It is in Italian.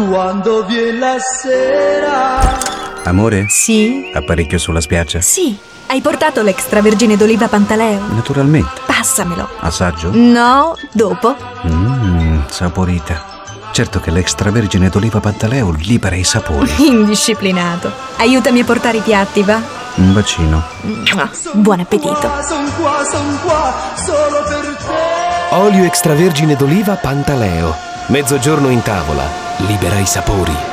quando viene la sera. Amore? Sì? Apparecchio sulla spiaggia? Sì. Hai portato l'extravergine d'oliva Pantaleo? Naturalmente. Passamelo. Assaggio? No, dopo. Saporita. Certo che l'extravergine d'oliva Pantaleo libera i sapori. Indisciplinato. Aiutami a portare i piatti, va? Un bacino. Buon appetito. Son qua, solo per te. Olio extravergine d'oliva Pantaleo. Mezzogiorno in tavola. Libera i sapori.